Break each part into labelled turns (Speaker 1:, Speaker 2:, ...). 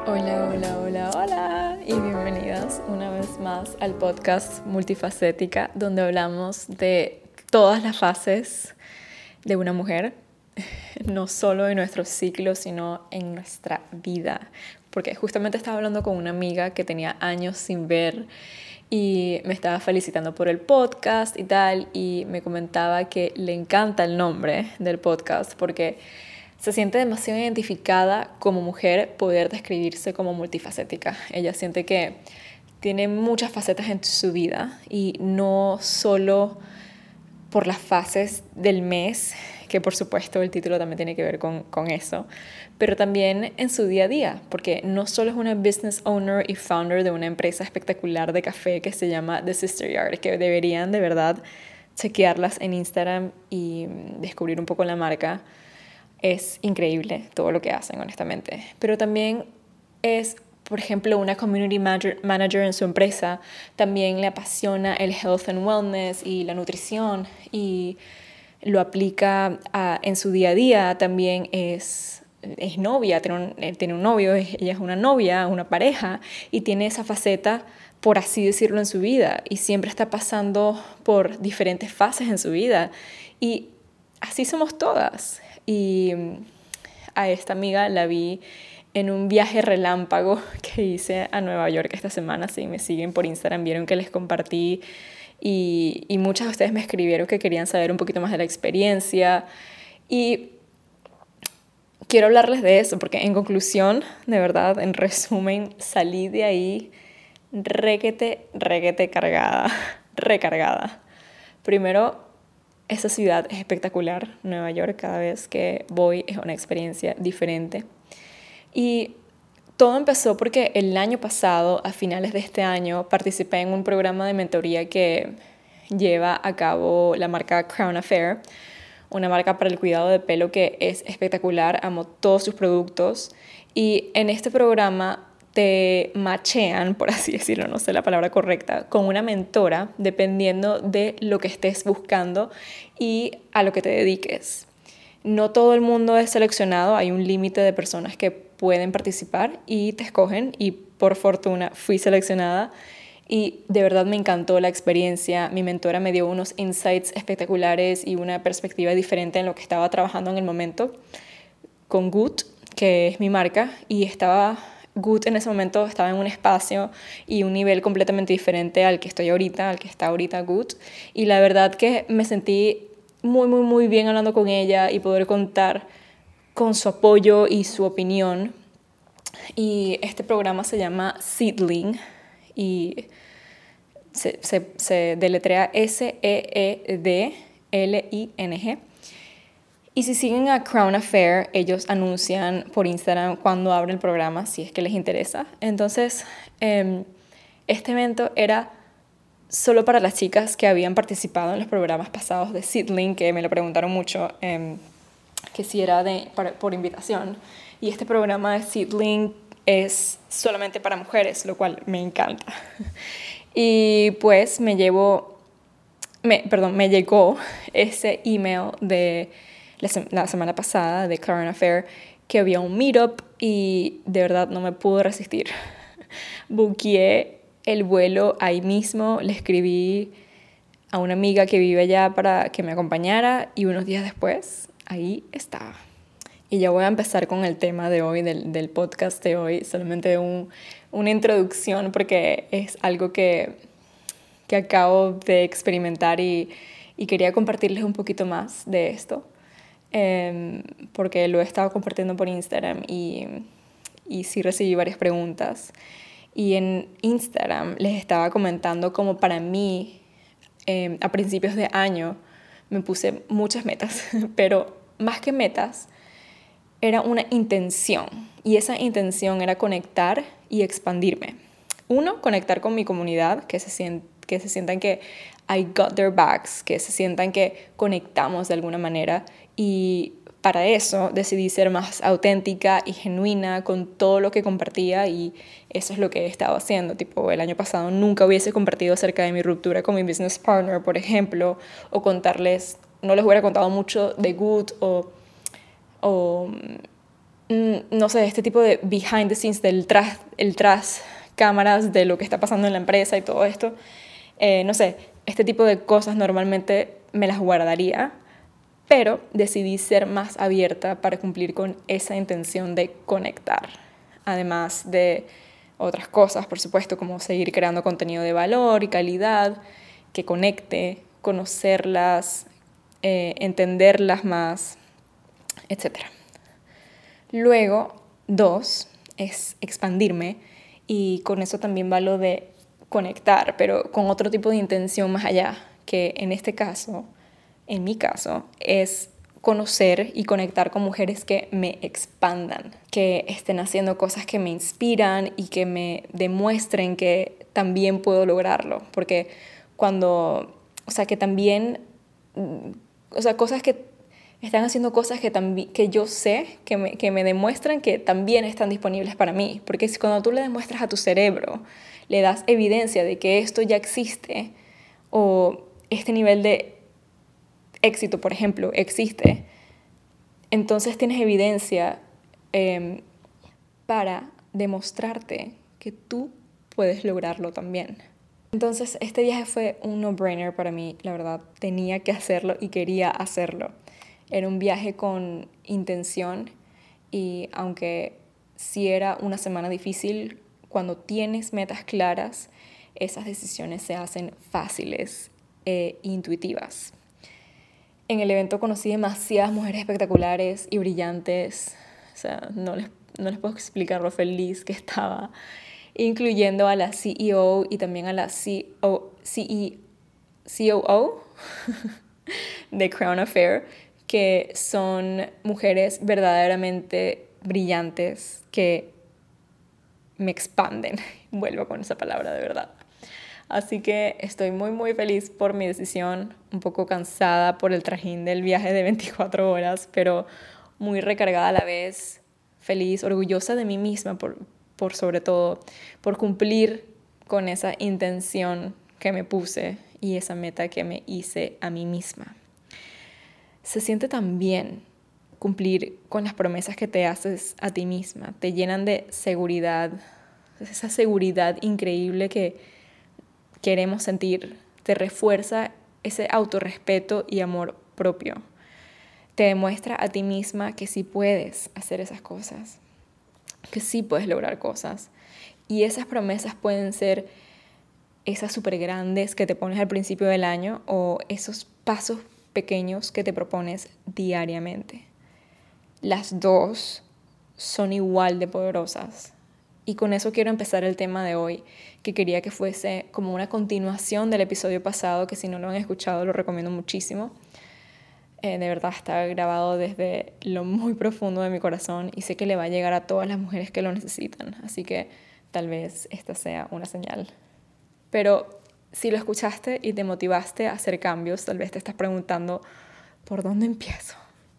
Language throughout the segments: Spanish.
Speaker 1: Hola, hola, hola, hola y bienvenidas una vez más al podcast Multifacética, donde hablamos de todas las fases de una mujer, no solo en nuestro ciclo, sino en nuestra vida. Porque justamente estaba hablando con una amiga que tenía años sin ver y me estaba felicitando por el podcast y tal, y me comentaba que le encanta el nombre del podcast porque se siente demasiado identificada como mujer poder describirse como multifacética. Ella siente que tiene muchas facetas en su vida y no solo por las fases del mes, que por supuesto el título también tiene que ver con eso, pero también en su día a día, porque no solo es una business owner y founder de una empresa espectacular de café que se llama The Sister Yard, que deberían de verdad chequearlas en Instagram y descubrir un poco la marca. Es increíble todo lo que hacen, honestamente. Pero también es, por ejemplo, una community manager en su empresa. También le apasiona el health and wellness y la nutrición y lo aplica en su día a día. También es novia, tiene un novio, ella es una novia, una pareja, y tiene esa faceta, por así decirlo, en su vida, y siempre está pasando por diferentes fases en su vida, y así somos todas. Y a esta amiga la vi en un viaje relámpago que hice a Nueva York esta semana. Si me siguen por Instagram vieron que les compartí y muchas de ustedes me escribieron que querían saber un poquito más de la experiencia, y quiero hablarles de eso porque en conclusión, de verdad, en resumen, salí de ahí requete cargada, recargada. Primero, esa ciudad es espectacular, Nueva York. Cada vez que voy es una experiencia diferente. Y todo empezó porque el año pasado, a finales de este año, participé en un programa de mentoría que lleva a cabo la marca Crown Affair, una marca para el cuidado de pelo que es espectacular, amo todos sus productos. Y en este programa te machean, por así decirlo, no sé la palabra correcta, con una mentora dependiendo de lo que estés buscando y a lo que te dediques. No todo el mundo es seleccionado, hay un límite de personas que pueden participar y te escogen, y por fortuna fui seleccionada y de verdad me encantó la experiencia. Mi mentora me dio unos insights espectaculares y una perspectiva diferente en lo que estaba trabajando en el momento con Good, que es mi marca, y Good en ese momento estaba en un espacio y un nivel completamente diferente al que estoy ahorita, al que está ahorita Good, y la verdad que me sentí muy bien hablando con ella y poder contar con su apoyo y su opinión. Y este programa se llama Seedling y se deletrea Seedling. Y si siguen a Crown Affair, ellos anuncian por Instagram cuando abre el programa, si es que les interesa. Entonces, este evento era solo para las chicas que habían participado en los programas pasados de Seedling, que me lo preguntaron mucho, que si era por invitación. Y este programa de Seedling es solamente para mujeres, lo cual me encanta. Y pues me llegó ese email de la semana pasada de Current Affair, que había un meetup, y de verdad no me pude resistir. Buqueé el vuelo ahí mismo, le escribí a una amiga que vive allá para que me acompañara, y unos días después ahí estaba. Y ya voy a empezar con el tema de hoy, del podcast de hoy, solamente una introducción porque es algo que acabo de experimentar, y quería compartirles un poquito más de esto, porque lo he estado compartiendo por Instagram y sí recibí varias preguntas. Y en Instagram les estaba comentando como para mí, a principios de año, me puse muchas metas, pero más que metas, era una intención. Y esa intención era conectar y expandirme. Uno, conectar con mi comunidad, que se sientan que I got their backs, que se sientan que conectamos de alguna manera. Y para eso decidí ser más auténtica y genuina con todo lo que compartía, y eso es lo que he estado haciendo. Tipo, el año pasado nunca hubiese compartido acerca de mi ruptura con mi business partner, por ejemplo, o contarles, no les hubiera contado mucho de Good o no sé, este tipo de behind the scenes, el tras cámaras de lo que está pasando en la empresa y todo esto, no sé, este tipo de cosas normalmente me las guardaría, pero decidí ser más abierta para cumplir con esa intención de conectar, además de otras cosas, por supuesto, como seguir creando contenido de valor y calidad, que conecte, conocerlas, entenderlas más, etc. Luego, 2, es expandirme, y con eso también va lo de conectar, pero con otro tipo de intención más allá, que en este caso, en mi caso, es conocer y conectar con mujeres que me expandan, que estén haciendo cosas que me inspiran y que me demuestren que también puedo lograrlo, porque cuando, o sea, que también, o sea, cosas que están haciendo cosas que yo sé, que me demuestran que también están disponibles para mí. Porque si cuando tú le demuestras a tu cerebro, le das evidencia de que esto ya existe, o este nivel de éxito, por ejemplo, existe, entonces tienes evidencia para demostrarte que tú puedes lograrlo también. Entonces, este viaje fue un no-brainer para mí, la verdad. Tenía que hacerlo y quería hacerlo. Era un viaje con intención, y aunque sí era una semana difícil, cuando tienes metas claras, esas decisiones se hacen fáciles e intuitivas. En el evento conocí demasiadas mujeres espectaculares y brillantes. O sea, no les puedo explicar lo feliz que estaba, incluyendo a la CEO y también a la COO de Crown Affair, que son mujeres verdaderamente brillantes que me expanden. Vuelvo con esa palabra, de verdad. Así que estoy muy muy feliz por mi decisión, un poco cansada por el trajín del viaje de 24 horas, pero muy recargada a la vez, feliz, orgullosa de mí misma por sobre todo, por cumplir con esa intención que me puse y esa meta que me hice a mí misma. Se siente tan bien cumplir con las promesas que te haces a ti misma, te llenan de seguridad, esa seguridad increíble que queremos sentir, te refuerza ese autorrespeto y amor propio. Te demuestra a ti misma que sí puedes hacer esas cosas, que sí puedes lograr cosas. Y esas promesas pueden ser esas súper grandes que te pones al principio del año, o esos pasos pequeños que te propones diariamente. Las dos son igual de poderosas. Y con eso quiero empezar el tema de hoy, que quería que fuese como una continuación del episodio pasado, que si no lo han escuchado lo recomiendo muchísimo. De verdad está grabado desde lo muy profundo de mi corazón y sé que le va a llegar a todas las mujeres que lo necesitan. Así que tal vez esta sea una señal. Pero si lo escuchaste y te motivaste a hacer cambios, tal vez te estás preguntando, ¿por dónde empiezo?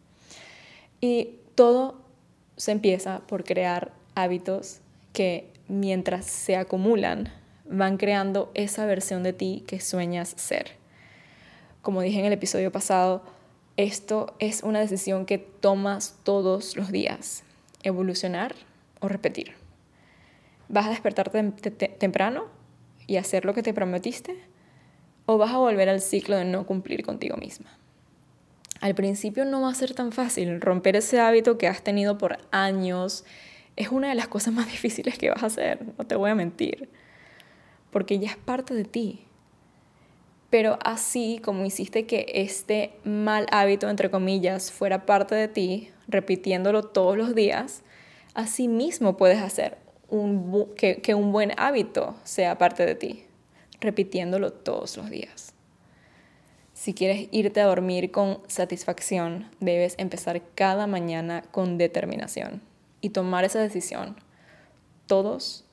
Speaker 1: Y todo se empieza por crear hábitos que, mientras se acumulan, van creando esa versión de ti que sueñas ser. Como dije en el episodio pasado, esto es una decisión que tomas todos los días: evolucionar o repetir. ¿Vas a despertarte temprano y hacer lo que te prometiste? ¿O vas a volver al ciclo de no cumplir contigo misma? Al principio no va a ser tan fácil. Romper ese hábito que has tenido por años es una de las cosas más difíciles que vas a hacer, no te voy a mentir, porque ya es parte de ti. Pero así como hiciste que este mal hábito, entre comillas, fuera parte de ti, repitiéndolo todos los días, así mismo puedes hacer que un buen hábito sea parte de ti, repitiéndolo todos los días. Si quieres irte a dormir con satisfacción, debes empezar cada mañana con determinación y tomar esa decisión todos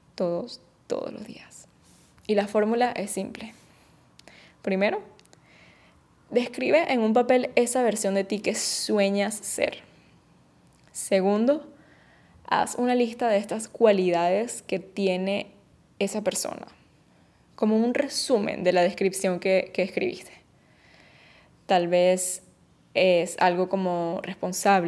Speaker 1: los días. Y la fórmula es simple. Primero, describe en un papel esa versión de ti que sueñas ser. Segundo, haz una lista de estas cualidades que tiene esa persona, como un resumen de la descripción que escribiste. Tal vez es algo como responsable,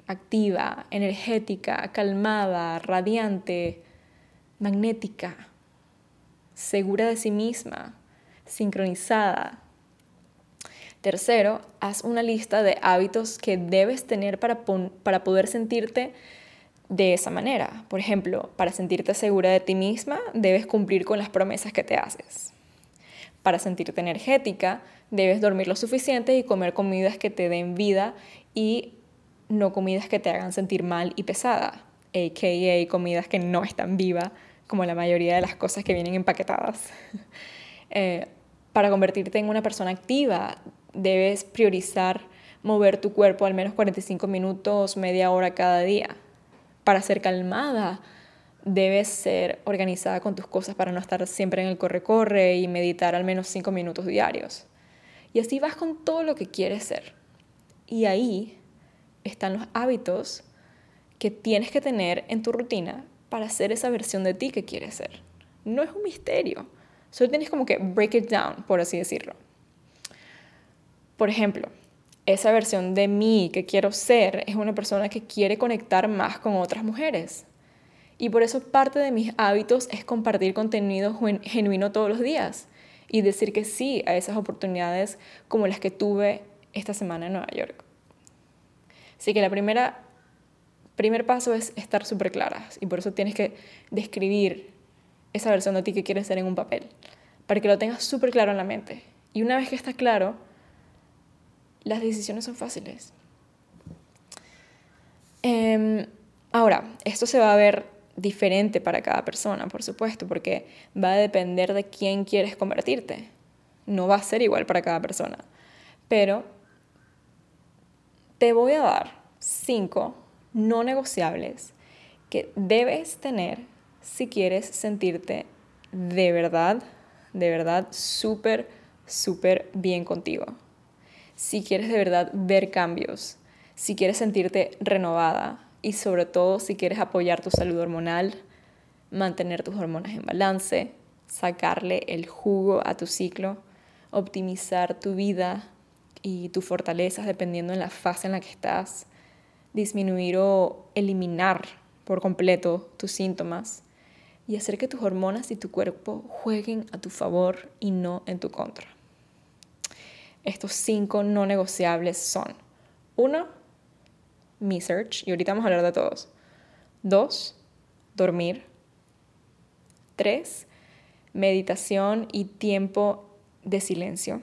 Speaker 1: activa, energética, calmada, radiante, magnética, segura de sí misma, sincronizada. Tercero, haz una lista de hábitos que debes tener para poder sentirte de esa manera. Por ejemplo, para sentirte segura de ti misma, debes cumplir con las promesas que te haces. Para sentirte energética, debes dormir lo suficiente y comer comidas que te den vida y no comidas que te hagan sentir mal y pesada, a.k.a. comidas que no están vivas, como la mayoría de las cosas que vienen empaquetadas. Para convertirte en una persona activa, debes priorizar mover tu cuerpo al menos 45 minutos, media hora cada día. Para ser calmada, debes ser organizada con tus cosas para no estar siempre en el corre-corre y meditar al menos 5 minutos diarios. Y así vas con todo lo que quieres ser. Y ahí están los hábitos que tienes que tener en tu rutina para ser esa versión de ti que quieres ser. No es un misterio. Solo tienes como que break it down, por así decirlo. Por ejemplo, esa versión de mí que quiero ser es una persona que quiere conectar más con otras mujeres. Y por eso parte de mis hábitos es compartir contenido genuino todos los días y decir que sí a esas oportunidades como las que tuve esta semana en Nueva York. Así que primer paso es estar súper claras y por eso tienes que describir esa versión de ti que quieres ser en un papel para que lo tengas súper claro en la mente. Y una vez que está claro, las decisiones son fáciles. Ahora, esto se va a ver diferente para cada persona, por supuesto, porque va a depender de quién quieres convertirte. No va a ser igual para cada persona. Pero te voy a dar 5 no negociables que debes tener si quieres sentirte de verdad súper, súper bien contigo. Si quieres de verdad ver cambios, si quieres sentirte renovada y sobre todo si quieres apoyar tu salud hormonal, mantener tus hormonas en balance, sacarle el jugo a tu ciclo, optimizar tu vida y tus fortalezas dependiendo en la fase en la que estás, disminuir o eliminar por completo tus síntomas y hacer que tus hormonas y tu cuerpo jueguen a tu favor y no en tu contra. Estos 5 no negociables son: 1, me search, y ahorita vamos a hablar de todos. 2, dormir. 3, meditación y tiempo de silencio.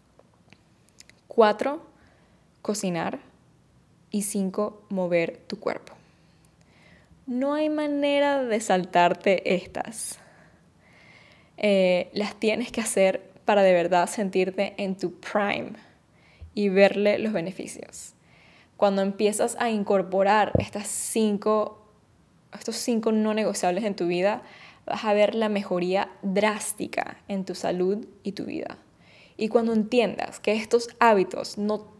Speaker 1: 4, cocinar. Y 5, mover tu cuerpo. No hay manera de saltarte estas. Las tienes que hacer para de verdad sentirte en tu prime y verle los beneficios. Cuando empiezas a incorporar estos 5 no negociables en tu vida, vas a ver la mejoría drástica en tu salud y tu vida. Y cuando entiendas que estos hábitos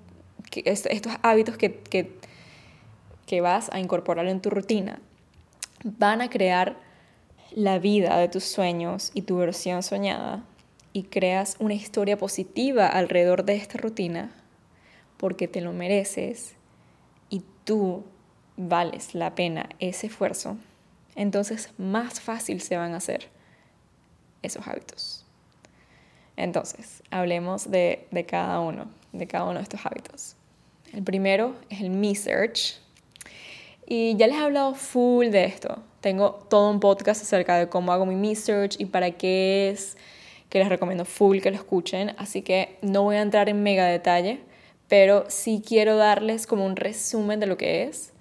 Speaker 1: que vas a incorporar en tu rutina van a crear la vida de tus sueños y tu versión soñada, y creas una historia positiva alrededor de esta rutina, porque te lo mereces y tú vales la pena ese esfuerzo, entonces más fácil se van a hacer esos hábitos. Entonces, hablemos de cada uno de estos hábitos. El primero es el Me Search. Y ya les he hablado full de esto. Tengo todo un podcast acerca de cómo hago mi Me Search y para qué es, que les recomiendo full que lo escuchen. Así que no voy a entrar en mega detalle, pero sí quiero darles como un resumen de lo que es.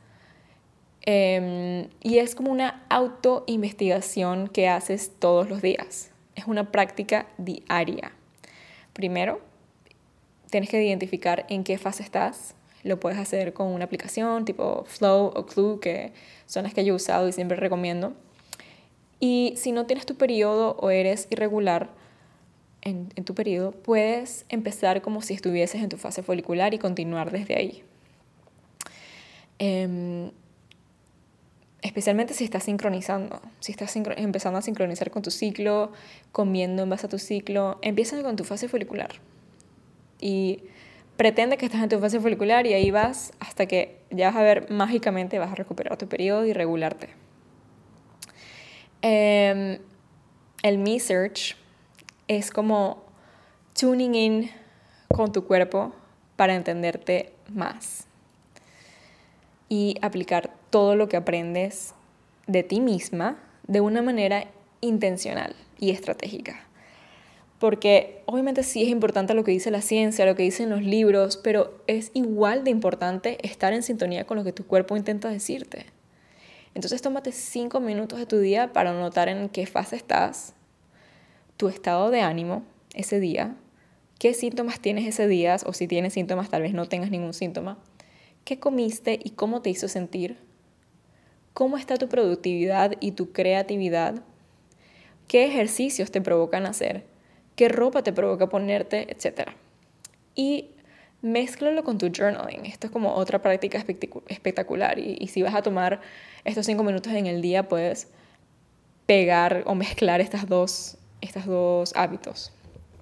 Speaker 1: Y es como una autoinvestigación que haces todos los días. Es una práctica diaria. Primero, tienes que identificar en qué fase estás. Lo puedes hacer con una aplicación tipo Flow o Clue, que son las que yo he usado y siempre recomiendo. Y si no tienes tu periodo o eres irregular en tu periodo, puedes empezar como si estuvieses en tu fase folicular y continuar desde ahí. Especialmente si estás sincronizando, si estás empezando a sincronizar con tu ciclo, comiendo en base a tu ciclo, empieza con tu fase folicular. Y pretende que estás en tu fase folicular y ahí vas hasta que ya vas a ver mágicamente vas a recuperar tu periodo y regularte. El Me Search es como tuning in con tu cuerpo para entenderte más y aplicar todo lo que aprendes de ti misma de una manera intencional y estratégica. Porque obviamente sí es importante lo que dice la ciencia, lo que dicen los libros, pero es igual de importante estar en sintonía con lo que tu cuerpo intenta decirte. Entonces tómate 5 minutos de tu día para notar en qué fase estás, tu estado de ánimo ese día, qué síntomas tienes ese día, o si tienes síntomas tal vez no tengas ningún síntoma, qué comiste y cómo te hizo sentir, cómo está tu productividad y tu creatividad, qué ejercicios te provocan hacer, qué ropa te provoca ponerte, etc. Y mézclalo con tu journaling. Esto es como otra práctica espectacular. Y si vas a tomar estos 5 minutos en el día, puedes pegar o mezclar estos dos hábitos.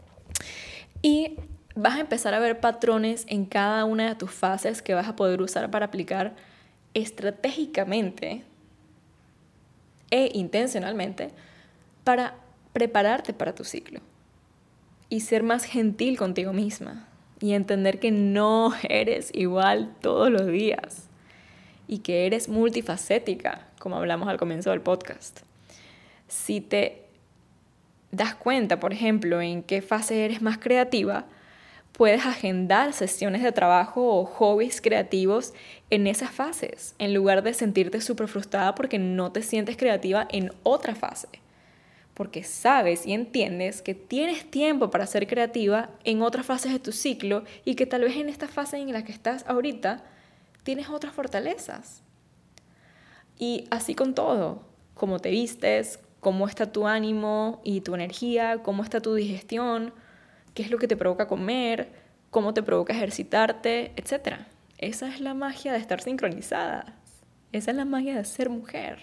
Speaker 1: Y vas a empezar a ver patrones en cada una de tus fases que vas a poder usar para aplicar estratégicamente e intencionalmente para prepararte para tu ciclo y ser más gentil contigo misma y entender que no eres igual todos los días y que eres multifacética, como hablamos al comienzo del podcast. Si te das cuenta, por ejemplo, en qué fase eres más creativa, puedes agendar sesiones de trabajo o hobbies creativos en esas fases, en lugar de sentirte súper frustrada porque no te sientes creativa en otra fase. Porque sabes y entiendes que tienes tiempo para ser creativa en otras fases de tu ciclo y que tal vez en esta fase en la que estás ahorita tienes otras fortalezas. Y así con todo, cómo te vistes, cómo está tu ánimo y tu energía, cómo está tu digestión, qué es lo que te provoca comer, cómo te provoca ejercitarte, etc. Esa es la magia de estar sincronizadas. Esa es la magia de ser mujer.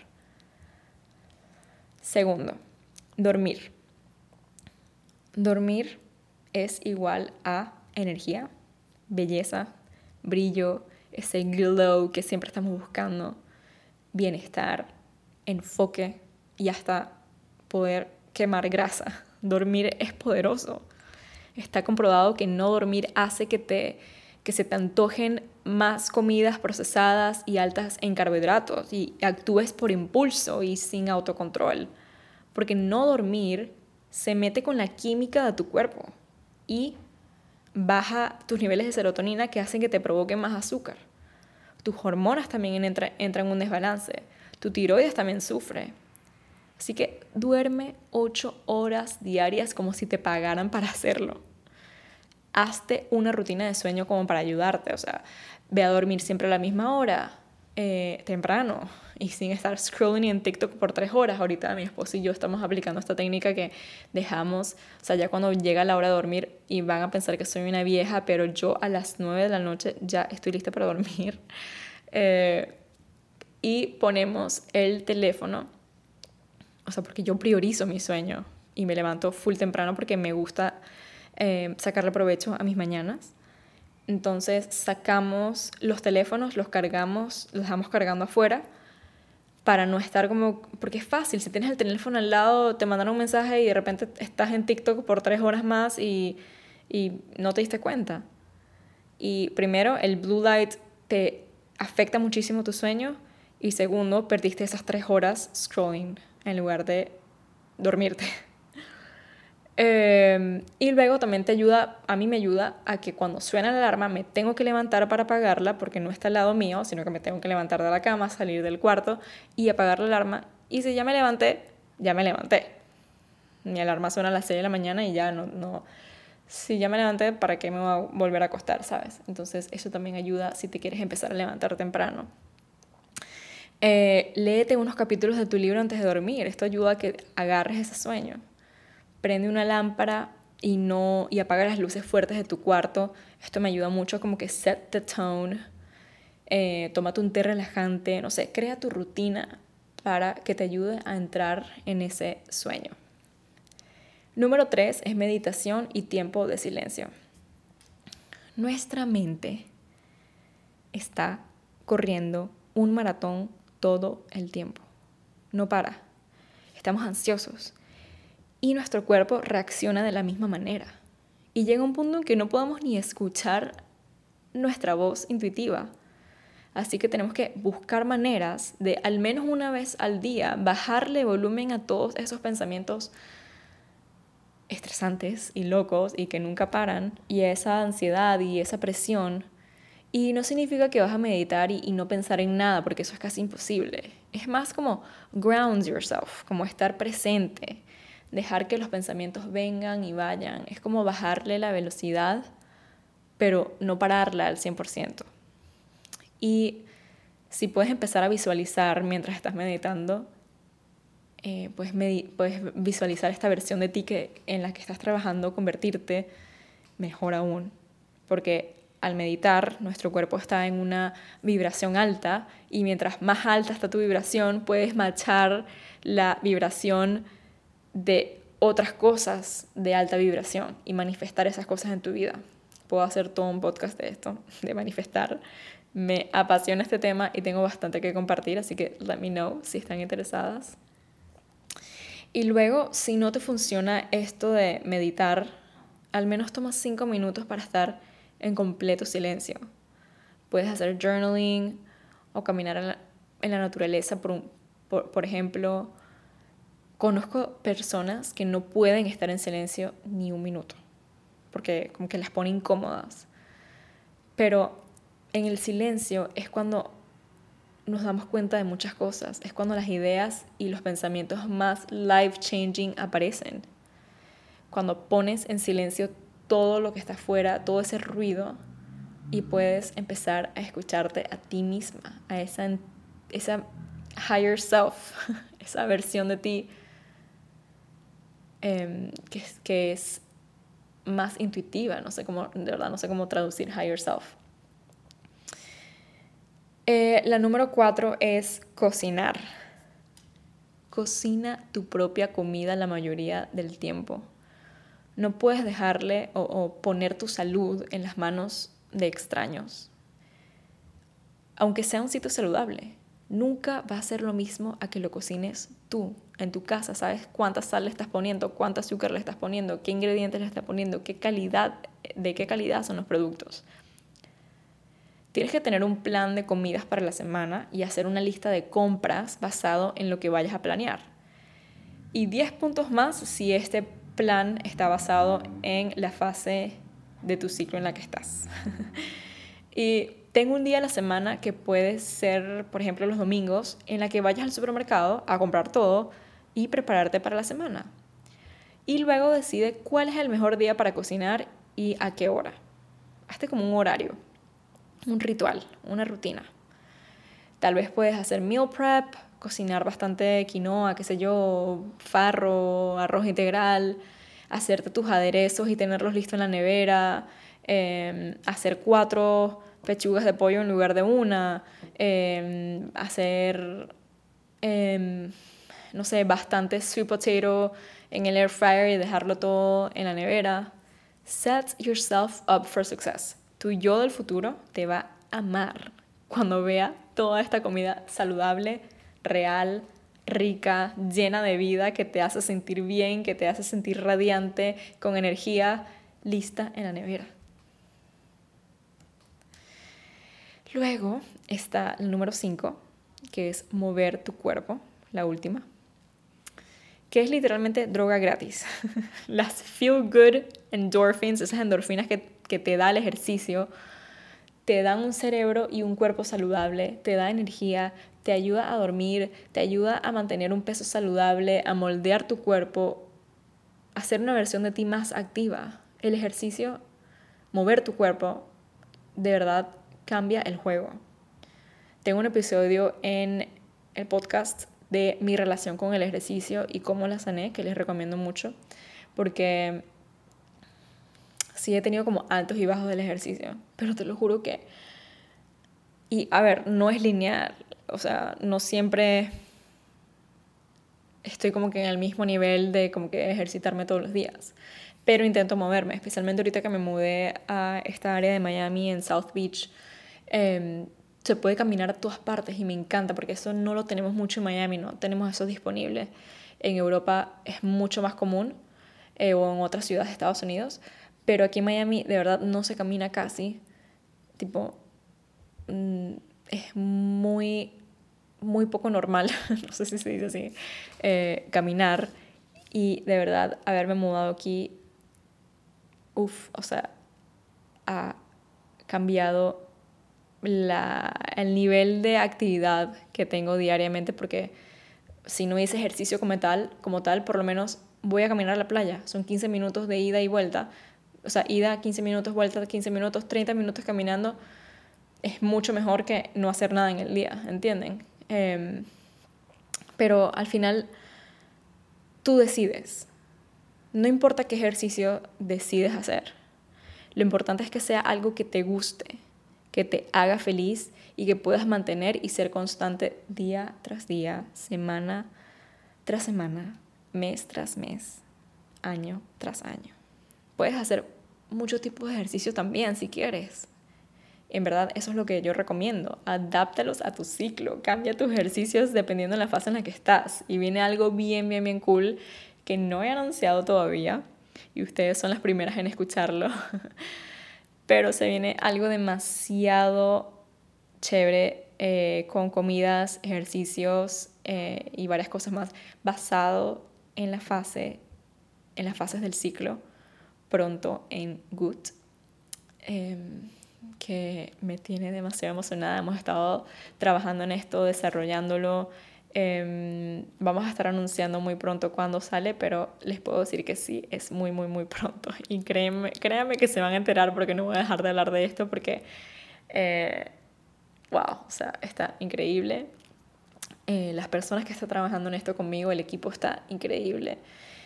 Speaker 1: Segundo, dormir. Dormir es igual a energía, belleza, brillo, ese glow que siempre estamos buscando, bienestar, enfoque y hasta poder quemar grasa. Dormir es poderoso. Está comprobado que no dormir hace que se te antojen más comidas procesadas y altas en carbohidratos y actúes por impulso y sin autocontrol. Porque no dormir se mete con la química de tu cuerpo y baja tus niveles de serotonina que hacen que te provoquen más azúcar. Tus hormonas también entran en un desbalance. Tu tiroides también sufre. Así que duerme 8 horas diarias como si te pagaran para hacerlo. Hazte una rutina de sueño como para ayudarte. O sea, ve a dormir siempre a la misma hora, temprano, y sin estar scrolling en TikTok por 3 horas. Ahorita mi esposo y yo estamos aplicando esta técnica que dejamos, o sea, ya cuando llega la hora de dormir y van a pensar que soy una vieja, pero yo a las 9 de la noche ya estoy lista para dormir. Y ponemos el teléfono, o sea, porque yo priorizo mi sueño y me levanto full temprano porque me gusta sacarle provecho a mis mañanas. Entonces sacamos los teléfonos, los cargamos, los dejamos cargando afuera para no estar como... Porque es fácil, si tienes el teléfono al lado, te mandan un mensaje y de repente estás en TikTok por 3 horas más y no te diste cuenta. Y primero, el blue light te afecta muchísimo tu sueño y segundo, perdiste esas 3 horas scrolling en lugar de dormirte. Y luego también a mí me ayuda a que cuando suena la alarma me tengo que levantar para apagarla porque no está al lado mío, sino que me tengo que levantar de la cama, salir del cuarto y apagar la alarma. Y si ya me levanté, ya me levanté. Mi alarma suena a las 6 de la mañana y ya no. Si ya me levanté, ¿para qué me voy a volver a acostar, sabes? Entonces eso también ayuda si te quieres empezar a levantar temprano. Léete unos capítulos de tu libro antes de dormir. Esto ayuda a que agarres ese sueño. Prende una lámpara y apaga las luces fuertes de tu cuarto. Esto me ayuda mucho, como que set the tone. Tómate un té relajante, no sé, crea tu rutina para que te ayude a entrar en ese sueño. Número 3 es meditación y tiempo de silencio. Nuestra mente está corriendo un maratón todo el tiempo. No para. Estamos ansiosos. Y nuestro cuerpo reacciona de la misma manera. Y llega un punto en que no podemos ni escuchar nuestra voz intuitiva. Así que tenemos que buscar maneras de, al menos una vez al día, bajarle volumen a todos esos pensamientos estresantes y locos y que nunca paran, y esa ansiedad y esa presión. Y no significa que vas a meditar y no pensar en nada, porque eso es casi imposible. Es más como ground yourself, como estar presente, dejar que los pensamientos vengan y vayan. Es como bajarle la velocidad, pero no pararla al 100%. Y si puedes empezar a visualizar mientras estás meditando, puedes visualizar esta versión de ti en la que estás trabajando, convertirte, mejor aún. Porque al meditar, nuestro cuerpo está en una vibración alta y mientras más alta está tu vibración, puedes matchar la vibración de otras cosas de alta vibración y manifestar esas cosas en tu vida. Puedo hacer todo un podcast de esto, de manifestar. Me apasiona este tema y tengo bastante que compartir, así que let me know si están interesadas. Y luego, si no te funciona esto de meditar, al menos toma 5 minutos para estar en completo silencio. Puedes hacer journaling o caminar en la naturaleza, por ejemplo. Conozco personas que no pueden estar en silencio ni un minuto, porque como que las pone incómodas. Pero en el silencio es cuando nos damos cuenta de muchas cosas, es cuando las ideas y los pensamientos más life-changing aparecen. Cuando pones en silencio todo lo que está afuera, todo ese ruido, y puedes empezar a escucharte a ti misma, a esa higher self, esa versión de ti que es más intuitiva, de verdad no sé cómo traducir higher self. La número 4 es cocinar. Cocina tu propia comida la mayoría del tiempo. No puedes dejarle o poner tu salud en las manos de extraños. Aunque sea un sitio saludable, nunca va a ser lo mismo a que lo cocines tú, en tu casa. Sabes cuánta sal le estás poniendo, cuánto azúcar le estás poniendo, qué ingredientes le estás poniendo, de qué calidad son los productos. Tienes que tener un plan de comidas para la semana y hacer una lista de compras basado en lo que vayas a planear. Y 10 puntos más si este plan está basado en la fase de tu ciclo en la que estás. Y tengo un día a la semana que puede ser, por ejemplo, los domingos, en la que vayas al supermercado a comprar todo y prepararte para la semana. Y luego decide cuál es el mejor día para cocinar y a qué hora. Hazte como un horario, un ritual, una rutina. Tal vez puedes hacer meal prep, cocinar bastante quinoa, qué sé yo, farro, arroz integral, hacerte tus aderezos y tenerlos listos en la nevera, hacer 4 pechugas de pollo en lugar de una, hacer, no sé, bastante sweet potato en el air fryer y dejarlo todo en la nevera. Set yourself up for success. Tu yo del futuro te va a amar cuando vea toda esta comida saludable, real, rica, llena de vida, que te hace sentir bien, que te hace sentir radiante, con energía, lista en la nevera. Luego está el número 5, que es mover tu cuerpo, la última, que es literalmente droga gratis. Las feel good endorphins, esas endorfinas que te da el ejercicio, te dan un cerebro y un cuerpo saludable, te da energía, te ayuda a dormir, te ayuda a mantener un peso saludable, a moldear tu cuerpo, a hacer una versión de ti más activa. El ejercicio, mover tu cuerpo, de verdad cambia el juego. Tengo un episodio en el podcast de mi relación con el ejercicio y cómo la sané, que les recomiendo mucho, porque sí he tenido como altos y bajos del ejercicio, pero te lo juro que... Y a ver, no es lineal, o sea, no siempre estoy como que en el mismo nivel de como que ejercitarme todos los días, pero intento moverme, especialmente ahorita que me mudé a esta área de Miami, en South Beach. Se puede caminar a todas partes y me encanta porque eso no lo tenemos mucho en Miami, no tenemos eso disponible. En Europa es mucho más común, o en otras ciudades de Estados Unidos, pero aquí en Miami de verdad no se camina casi. Tipo, es muy, muy poco normal, no sé si se dice así, caminar. Y de verdad, haberme mudado aquí, o sea, ha cambiado el nivel de actividad que tengo diariamente, porque si no hice ejercicio como tal, por lo menos voy a caminar a la playa. Son 15 minutos de ida y vuelta. O sea, ida 15 minutos, vuelta 15 minutos, 30 minutos caminando. Es mucho mejor que no hacer nada en el día, ¿entienden? Pero al final tú decides. No importa qué ejercicio decides hacer. Lo importante es que sea algo que te guste, que te haga feliz y que puedas mantener y ser constante día tras día, semana tras semana, mes tras mes, año tras año. Puedes hacer muchos tipos de ejercicio también si quieres. En verdad, eso es lo que yo recomiendo. Adáptalos a tu ciclo. Cambia tus ejercicios dependiendo de la fase en la que estás. Y viene algo bien, bien, bien cool que no he anunciado todavía. Y ustedes son las primeras en escucharlo. Pero se viene algo demasiado chévere, con comidas, ejercicios, y varias cosas más, basado en las fases del ciclo, pronto en Good, que me tiene demasiado emocionada. Hemos estado trabajando en esto, desarrollándolo. Vamos a estar anunciando muy pronto cuándo sale, pero les puedo decir que sí, es muy, muy, muy pronto. Y créanme que se van a enterar, porque no voy a dejar de hablar de esto, porque wow, o sea, está increíble. Las personas que están trabajando en esto conmigo, el equipo está increíble.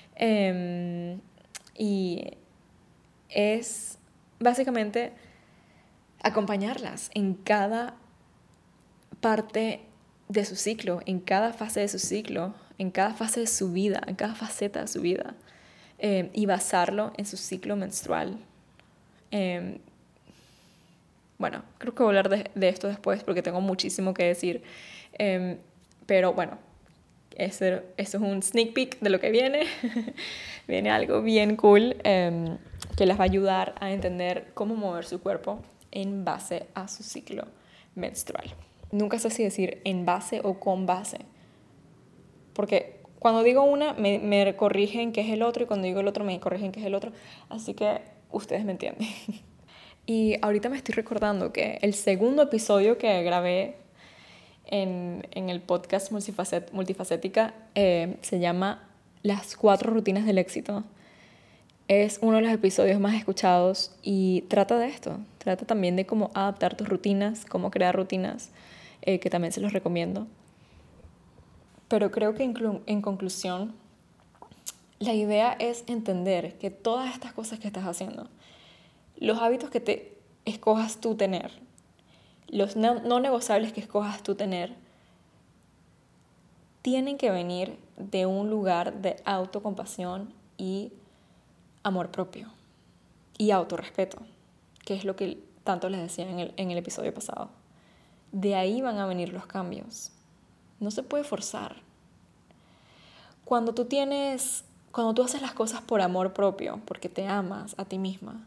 Speaker 1: Y es básicamente acompañarlas en cada parte de su ciclo, en cada fase de su ciclo, en cada fase de su vida, en cada faceta de su vida, y basarlo en su ciclo menstrual. Bueno, creo que voy a hablar de esto después porque tengo muchísimo que decir, pero bueno, eso es un sneak peek de lo que viene. Viene algo bien cool, que les va a ayudar a entender cómo mover su cuerpo en base a su ciclo menstrual. Nunca sé si decir en base o con base, porque cuando digo una me corrigen que es el otro, y cuando digo el otro me corrigen que es el otro, así que ustedes me entienden. Y ahorita me estoy recordando que el segundo episodio que grabé en el podcast Multifacética, se llama Las 4 rutinas del éxito. Es uno de los episodios más escuchados y trata de esto. Trata también de cómo adaptar tus rutinas, cómo crear rutinas, que también se los recomiendo. Pero creo que en conclusión, la idea es entender que todas estas cosas que estás haciendo, los hábitos que te escojas tú tener, los no negociables que escojas tú tener, tienen que venir de un lugar de autocompasión y amor propio y autorrespeto, que es lo que tanto les decía en el episodio pasado. De ahí van a venir los cambios. No se puede forzar. Cuando tú haces las cosas por amor propio, porque te amas a ti misma,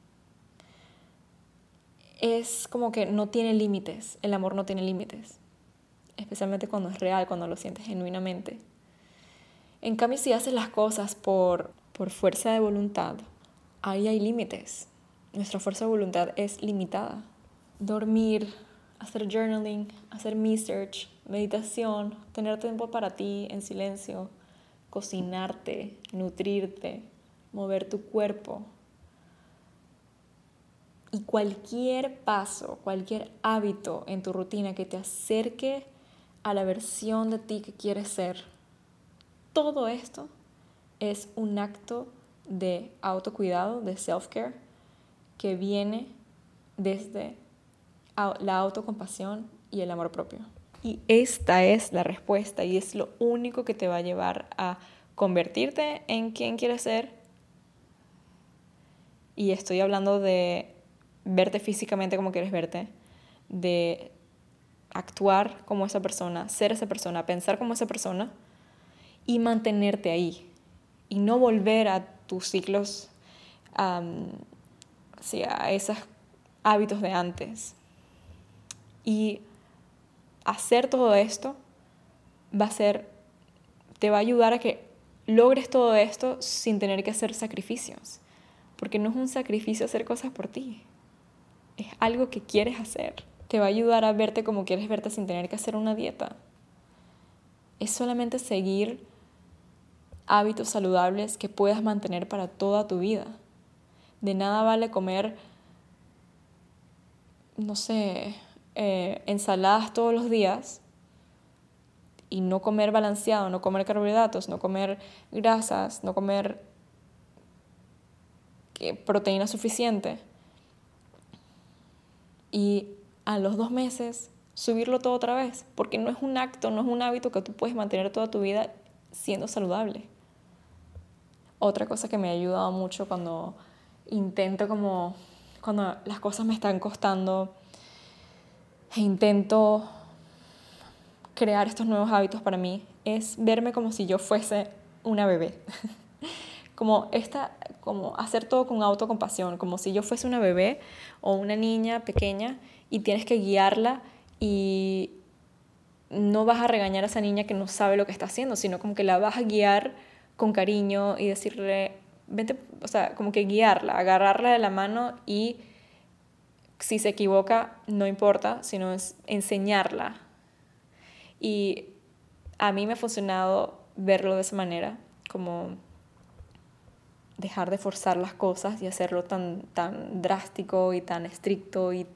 Speaker 1: es como que no tiene límites. El amor no tiene límites, especialmente cuando es real, cuando lo sientes genuinamente. En cambio, si haces las cosas por fuerza de voluntad, ahí hay límites. Nuestra fuerza de voluntad es limitada. Dormir, hacer journaling, hacer research, meditación, tener tiempo para ti en silencio, cocinarte, nutrirte, mover tu cuerpo. Y cualquier paso, cualquier hábito en tu rutina que te acerque a la versión de ti que quieres ser, todo esto es un acto de autocuidado, de self-care, que viene desde la autocompasión y el amor propio. Y esta es la respuesta, y es lo único que te va a llevar a convertirte en quien quieres ser, Y estoy hablando de verte físicamente como quieres verte, de actuar como esa persona, ser esa persona, pensar como esa persona y mantenerte ahí. Y no volver a tus ciclos, sí, a esos hábitos de antes. Y hacer todo esto te va a ayudar a que logres todo esto sin tener que hacer sacrificios. Porque no es un sacrificio hacer cosas por ti. Es algo que quieres hacer. Te va a ayudar a verte como quieres verte sin tener que hacer una dieta. Es solamente seguir hábitos saludables que puedas mantener para toda tu vida. De nada vale comer, no sé, ensaladas todos los días y no comer balanceado, no comer carbohidratos, no comer grasas, no comer proteína suficiente. Y a los 2 meses subirlo todo otra vez, porque no es un acto, no es un hábito que tú puedes mantener toda tu vida siendo saludable. Otra cosa que me ha ayudado mucho cuando cuando las cosas me están costando e intento crear estos nuevos hábitos para mí, es verme como si yo fuese una bebé. como hacer todo con autocompasión, como si yo fuese una bebé o una niña pequeña y tienes que guiarla y no vas a regañar a esa niña que no sabe lo que está haciendo, sino como que la vas a guiar con cariño y decirle, vente, o sea, como que guiarla, agarrarla de la mano y si se equivoca, no importa, sino es enseñarla. Y a mí me ha funcionado verlo de esa manera, como dejar de forzar las cosas y hacerlo tan drástico y tan estricto y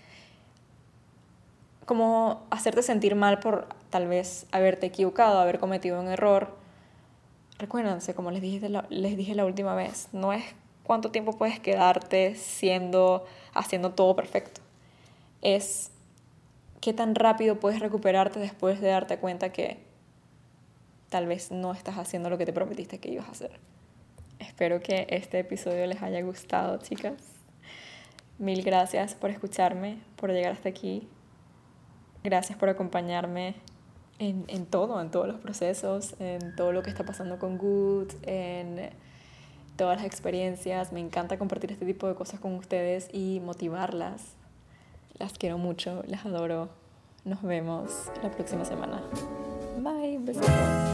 Speaker 1: como hacerte sentir mal por tal vez haberte equivocado, haber cometido un error. Recuérdense, como les dije la última vez, no es cuánto tiempo puedes quedarte haciendo todo perfecto. Es qué tan rápido puedes recuperarte después de darte cuenta que tal vez no estás haciendo lo que te prometiste que ibas a hacer. Espero que este episodio les haya gustado, chicas. Mil gracias por escucharme, por llegar hasta aquí. Gracias por acompañarme en todos los procesos, en todo lo que está pasando con Good, en todas las experiencias. Me encanta compartir este tipo de cosas con ustedes y motivarlas. Las quiero mucho, las adoro. Nos vemos la próxima semana. Bye, besitos.